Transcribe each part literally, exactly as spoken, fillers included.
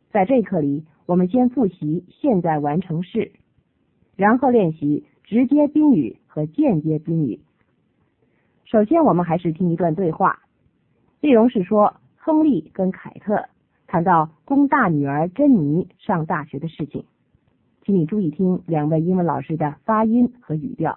在这一课里，我们先复习现在完成式，然后练习直接宾语和间接宾语。首先我们还是听一段对话，内容是说亨利跟凯特谈到供大女儿珍妮上大学的事情，请你注意听两位英文老师的发音和语调。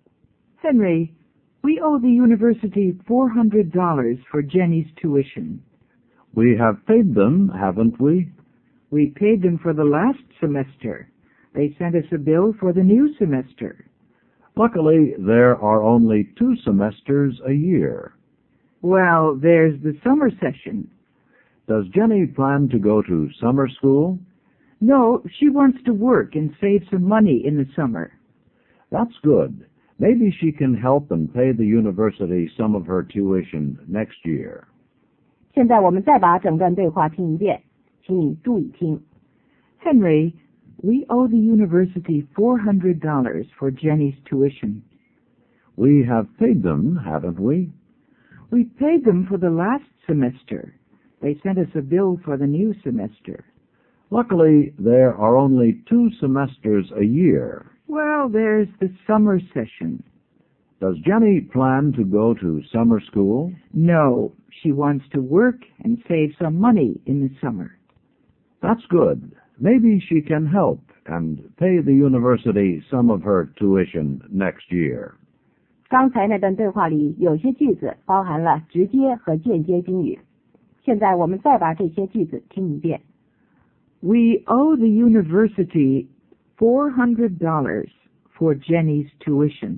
Henry, we owe the university four hundred dollars for Jenny's tuition. We have paid them, haven't we? We paid them for the last semester. They sent us a bill for the new semester. Luckily, there are only two semesters a year. Well, there's the summer session. Does Jenny plan to go to summer school? No, she wants to work and save some money in the summer. That's good. Maybe she can help and pay the university some of her tuition next year. 现在我们再把整段对话听一遍，请你注意听。 Henry, we owe the university four hundred dollars for Jenny's tuition. We have paid them, haven't we? We paid them for the last semester. They sent us a bill for the new semester. Luckily, there are only two semesters a year. Well, there's the summer session. Does Jenny plan to go to summer school? No, she wants to work and save some money in the summer. That's good. Maybe she can help and pay the university some of her tuition next year. 刚才那段对话里有些句子包含了直接和间接宾语，现在我们再把这些句子听一遍。 We owe the university four hundred dollars for Jenny's tuition.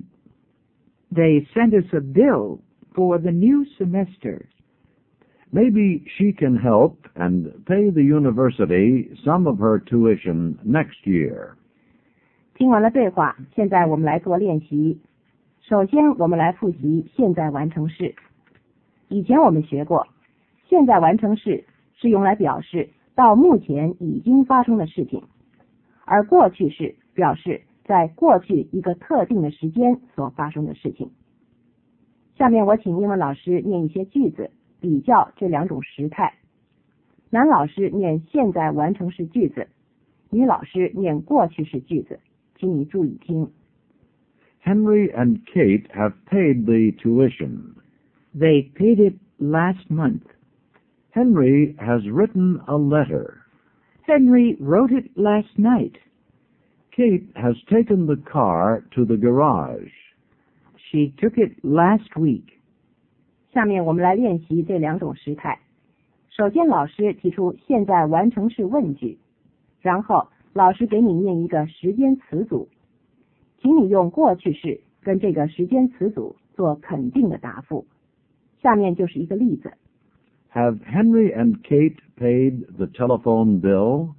They sent us a bill for the new semester. Maybe she can help and pay the university some of her tuition next year. 听完了对话，现在我们来做练习。首先我们来复习现在完成式。以前我们学过，现在完成式是用来表示到目前已经发生的事情，而过去式表示在过去一个特定的时间所发生的事情。下面我请英文老师念一些句子，比较这两种时态。男老师念现在完成式句子，女老师念过去式句子，请你注意听。 Henry and Kate have paid the tuition. They paid it last month. Henry has written a letter. Henry wrote it last night. Kate has taken the car to the garage. She took it last week. 下面我们来练习这两种时态。首先老师提出现在完成式问句，然后老师给你念一个时间词组，请你用过去式跟这个时间词组做肯定的答复。下面就是一个例子。 Have Henry and Kate paid the telephone bill?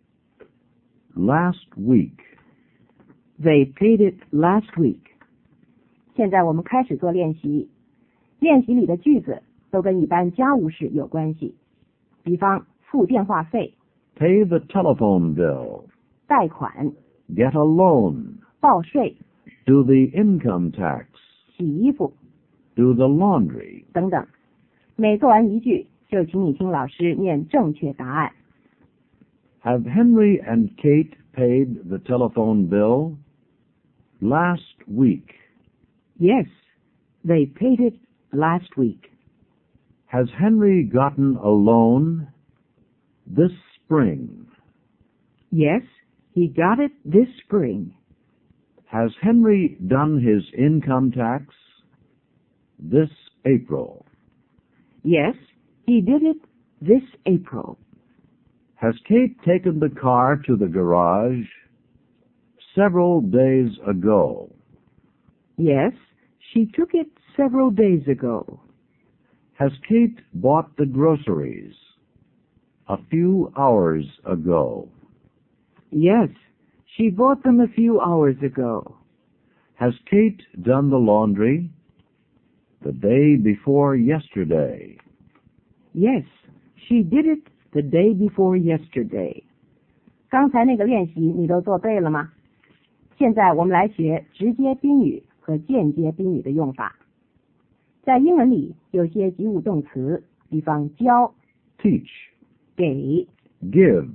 Last week. They paid it last week. 现在我们开始做练习。练习里的句子都跟一般家务事有关系，比方付电话费、 Pay the telephone bill. 贷款、 Get a loan. 报税、 Do the income tax. 洗衣服 Do the laundry. 等等。每做完一句，就请你听老师念正确答案。 Have Henry and Kate paid the telephone bill? Last week. Yes, they paid it last week. Has Henry gotten a loan? This spring. Yes, he got it this spring. Has Henry done his income tax? This April. Yes, he did it this April. Has Kate taken the car to the garage? Several days ago. Yes, she took it several days ago. Has Kate bought the groceries? A few hours ago. Yes, she bought them a few hours ago. Has Kate done the laundry? The day before yesterday. Yes, she did it the day before yesterday. 刚才那个练习你都做对了吗？现在我们来学直接宾语和间接宾语的用法。在英文里有些及物动词，比方教、 Teach. 给、 Give.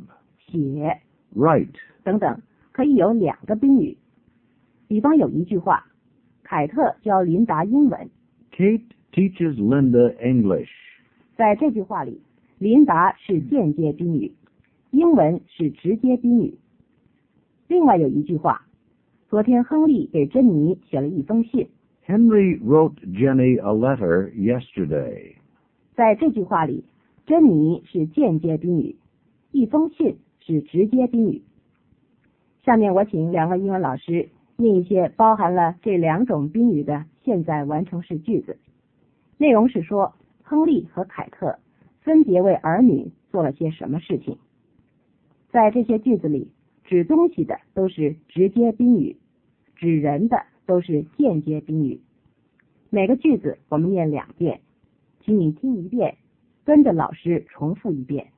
写 write, 等等，可以有两个宾语。比方有一句话，凯特教琳达英文。 Kate teaches Linda English. 在这句话里，琳达是间接宾语，英文是直接宾语。另外有一句话，昨天亨利给珍妮写了一封信。 Henry wrote Jenny a letter yesterday. 在这句话里，珍妮是间接宾语，一封信是直接宾语。下面我请两位英文老师念一些包含了这两种宾语的现在完成式句子。内容是说，亨利和凯特分别为儿女做了些什么事情。在这些句子里，指东西的都是直接宾语，指人的都是间接宾语。每个句子我们念两遍，请你听一遍，跟着老师重复一遍。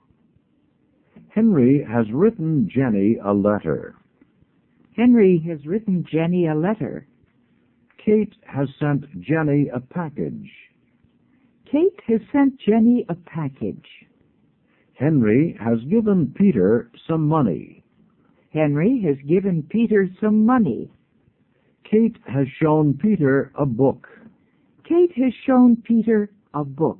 Henry has written Jenny a letter. Henry has written Jenny a letter. Kate has sent Jenny a package. Kate has sent Jenny a package. Henry has given Peter some money. Henry has given Peter some money. Kate has shown Peter a book. Kate has shown Peter a book.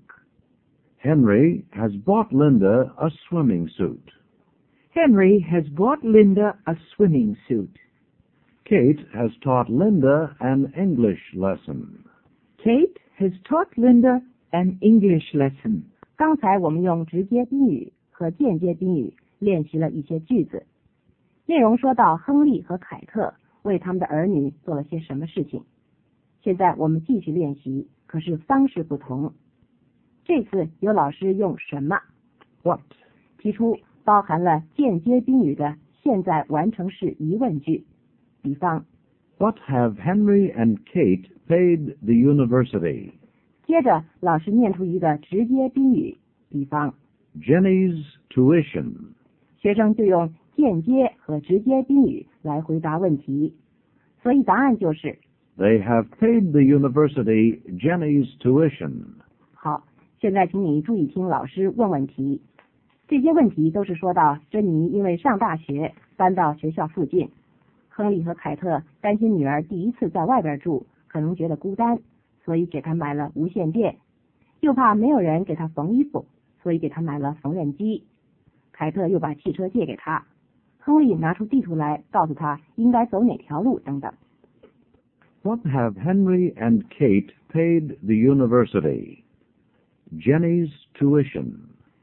Henry has bought Linda a swimming suit. Henry has bought Linda a swimming suit. Kate has taught Linda an English lesson. Kate has taught Linda an English lesson. 刚才我们用直接宾语和间接宾语练习了一些句子，内容说到亨利和凯特为他们的儿女做了些什么事情。现在我们继续练习，可是方式不同。这次有老师用什么 What? 提出包含了间接宾语的现在完成式疑问句。比方 What have Henry and Kate paid the university? 接着老师念出一个直接宾语，比方 Jenny's tuition. 学生就用间接和直接宾语来回答问题，所以答案就是 They have paid the university Jenny's tuition. 好。现在请你注意听老师问问题，这些问题都是说到珍妮因为上大学搬到学校附近，亨利和凯特担心女儿第一次在外边住可能觉得孤单，所以给她买了无线电，又怕没有人给她缝衣服，所以给她买了缝纫机。凯特又把汽车借给她，亨利拿出地图来告诉她应该走哪条路等等。 What have Henry and Kate paid the university? Jenny's tuition.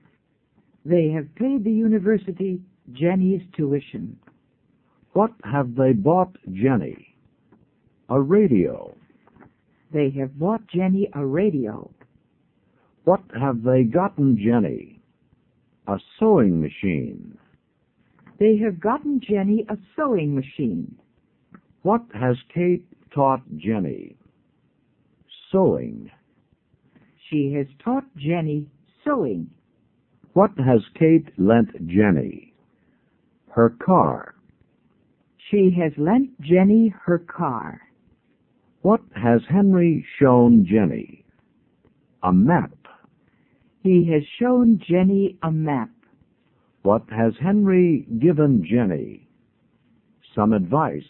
They have paid the university Jenny's tuition. What have they bought Jenny? A radio. They have bought Jenny a radio. What have they gotten Jenny? A sewing machine. They have gotten Jenny a sewing machine. What has Kate taught Jenny? Sewing. She has taught Jenny sewing. What has Kate lent Jenny? Her car. She has lent Jenny her car. What has Henry shown Jenny? A map. He has shown Jenny a map. What has Henry given Jenny? Some advice.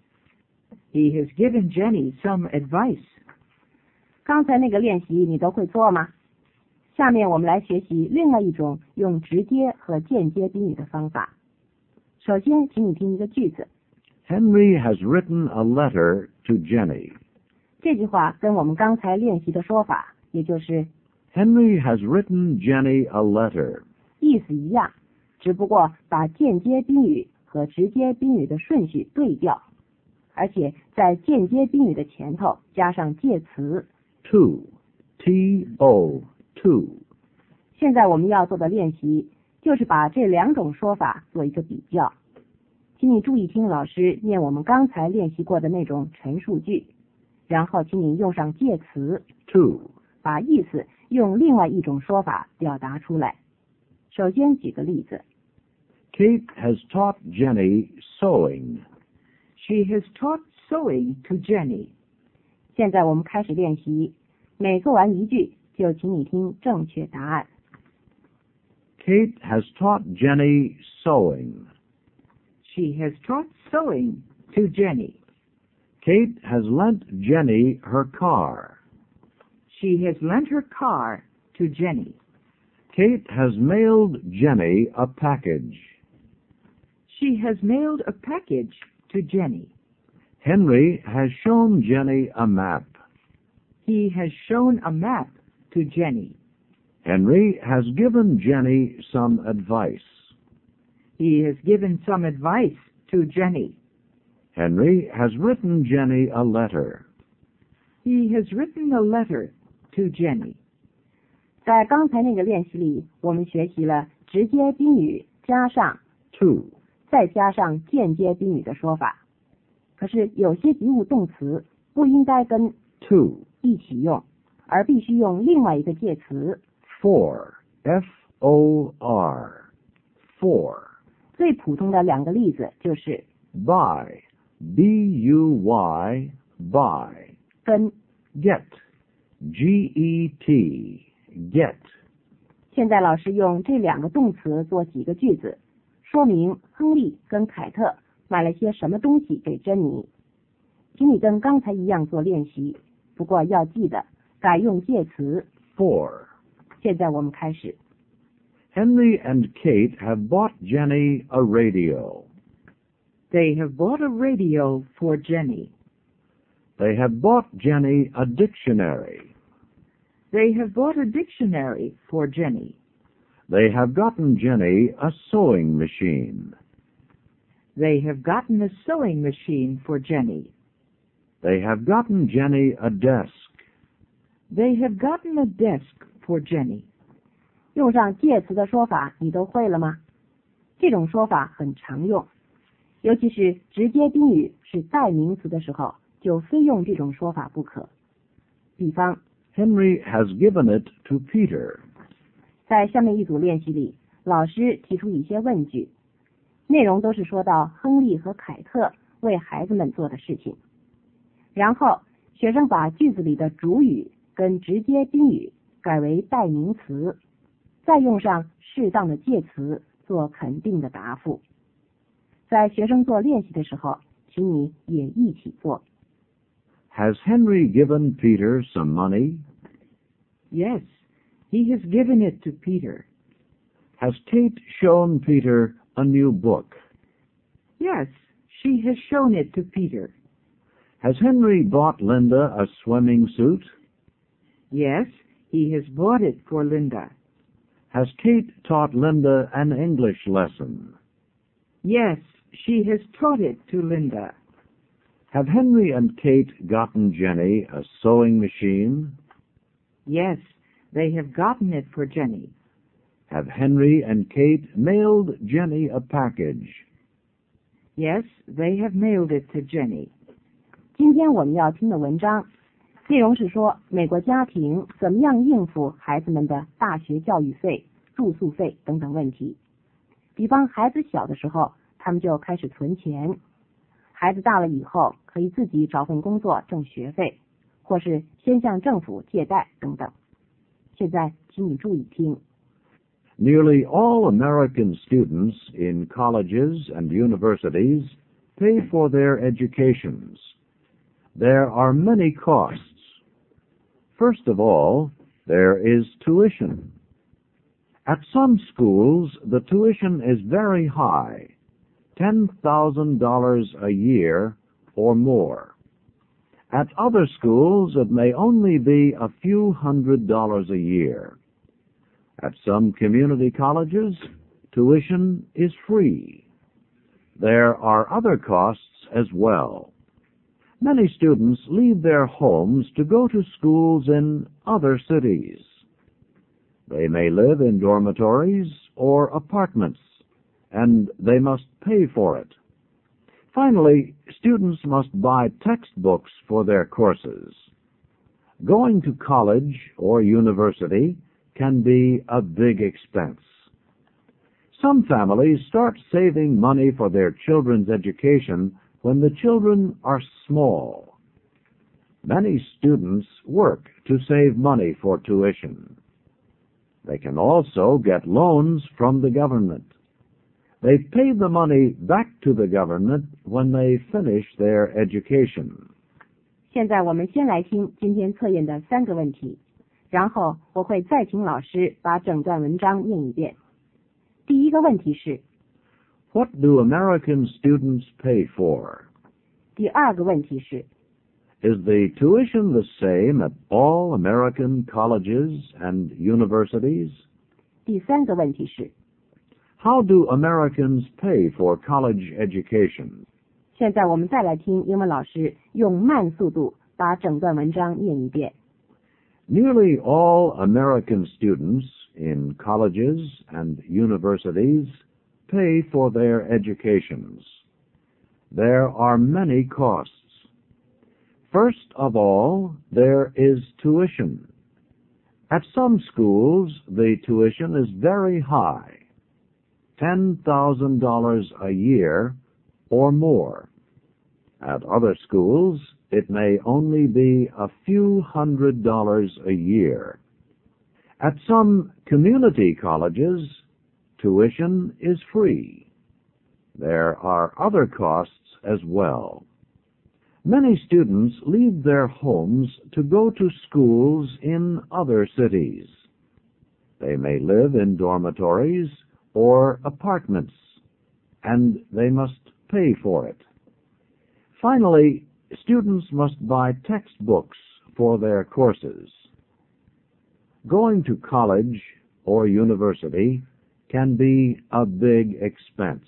He has given Jenny some advice. 刚才那个练习你都会做吗？下面我们来学习另外一种用直接和间接宾语的方法。首先，请你听一个句子。 Henry has written a letter to Jenny. 这句话跟我们刚才练习的说法，也就是 Henry has written Jenny a letter. 意思一样，只不过把间接宾语和直接宾语的顺序对调，而且在间接宾语的前头加上介词 To. T O. To. 现在我们要做的练习就是把这两种说法做一个比较。请你注意听老师念我们刚才练习过的那种陈述句，然后请你用上介词 To. 把意思用另外一种说法表达出来。首先举个例子。 Kate has taught Jenny sewing. She has taught sewing to Jenny. 现在我们开始练习，每做完一句就请你听正确答案。 Kate has taught Jenny sewing. She has taught sewing to Jenny. Kate has lent Jenny her car. She has lent her car to Jenny. Kate has mailed Jenny a package. She has mailed a package to Jenny. Henry has shown Jenny a map. He has shown a map to Jenny. Henry has given Jenny some advice. He has given some advice to Jenny. Henry has written Jenny a letter. He has written a letter to Jenny. 在刚才那个练习里，我们学习了直接宾语加上 to 再加上间接宾语的说法。可是有些及物动词不应该跟 to 一起用，而必须用另外一个介词 for F O R for 最普通的两个例子就是 buy B U Y buy 跟 get G E T get 现在老师用这两个动词做几个句子，说明亨利跟凯特买了些什么东西给珍妮。请你跟刚才一样做练习，不过要记得改用介词 for。 现在我们开始。 Henry and Kate have bought Jenny a radio. They have bought a radio for Jenny. They have bought Jenny a dictionary. They have bought a dictionary for Jenny. They have gotten Jenny a sewing machine. They have gotten a sewing machine for Jenny. They have gotten Jenny a desk. They have gotten a desk for Jenny. 用上介词的说法你都会了吗？这种说法很常用，尤其是直接宾语是代名词的时候，就非用这种说法不可。比方 Henry has given it to Peter. 在下面一组练习里，老师提出一些问句，内容都是说到亨利和凯特为孩子们做的事情。然后学生把句子里的主语跟直接宾语改为代名词，再用上适当的介词做肯定的答复。在学生做练习的时候，请你也一起做。 Has Henry given Peter some money? Yes, he has given it to Peter. Has Kate shown Peter a new book? Yes, she has shown it to Peter. Has Henry bought Linda a swimming suit? Yes, he has bought it for Linda. Has Kate taught Linda an English lesson? Yes, she has taught it to Linda. Have Henry and Kate gotten Jenny a sewing machine? Yes, they have gotten it for Jenny. Have Henry and Kate mailed Jenny a package? Yes, they have mailed it to Jenny. 今天我们要听的文章内容是说美国家庭怎么样应付孩子们的大学教育费、住宿费等等问题。比方孩子小的时候，他们就开始存钱，孩子大了以后可以自己找份工作挣学费，或是先向政府借贷等等。现在请你注意听。 Nearly all American students in colleges and universities pay for their educations. There are many costs. First of all, there is tuition. At some schools, the tuition is very high, ten thousand dollars a year or more. At other schools, it may only be a few hundred dollars a year. At some community colleges, tuition is free. There are other costs as well. Many students leave their homes to go to schools in other cities. They may live in dormitories or apartments, and they must pay for it. Finally, students must buy textbooks for their courses. Going to college or university can be a big expense. Some families start saving money for their children's education when the children are small. Many students work to save money for tuition. They can also get loans from the government. They pay the money back to the government when they finish their education. 现在我们先来听今天测验的三个问题，然后我会再请老师把整段文章念一遍。第一个问题是 What do American students pay for? 第二个问题是 Is the tuition the same at all American colleges and universities? 第三个问题是 How do Americans pay for college education? 现在我们再来听英文老师用慢速度把整段文章念一遍。 Nearly all American students in colleges and universities pay for their educations. There are many costs. First of all, there is tuition. At some schools, the tuition is very high, ten thousand dollars a year or more. At other schools, it may only be a few hundred dollars a year. At some community colleges, tuition is free. There are other costs as well. Many students leave their homes to go to schools in other cities. They may live in dormitories or apartments, and they must pay for it. Finally, students must buy textbooks for their courses. Going to college or university can be a big expense.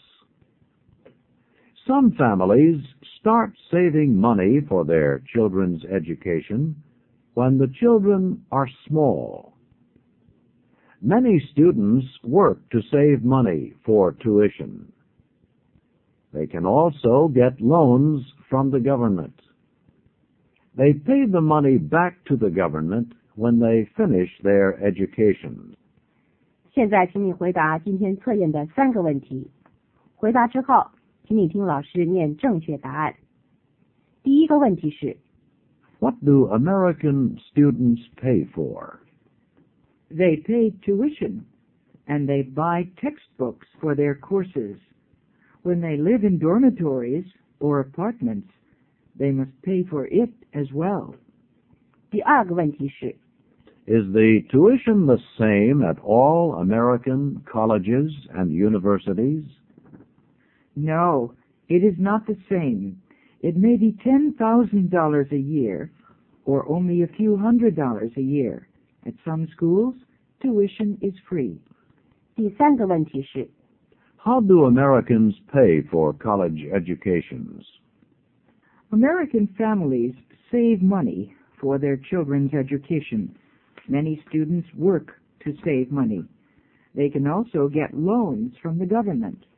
Some families start saving money for their children's education when the children are small. Many students work to save money for tuition. They can also get loans from the government. They pay the money back to the government when they finish their education. 现在请你回答今天测验的三个问题。回答之后，请你听老师念正确答案。第一个问题是 What do American students pay for? They pay tuition, and they buy textbooks for their courses. When they live in dormitories or apartments, they must pay for it as well. 第二个问题是 Is the tuition the same at all American colleges and universities? No, it is not the same. It may be ten thousand dollars a year, or only a few hundred dollars a year. At some schools, tuition is free. 第三个问题是 How do Americans pay for college educations? American families save money for their children's education. Many students work to save money. They can also get loans from the government.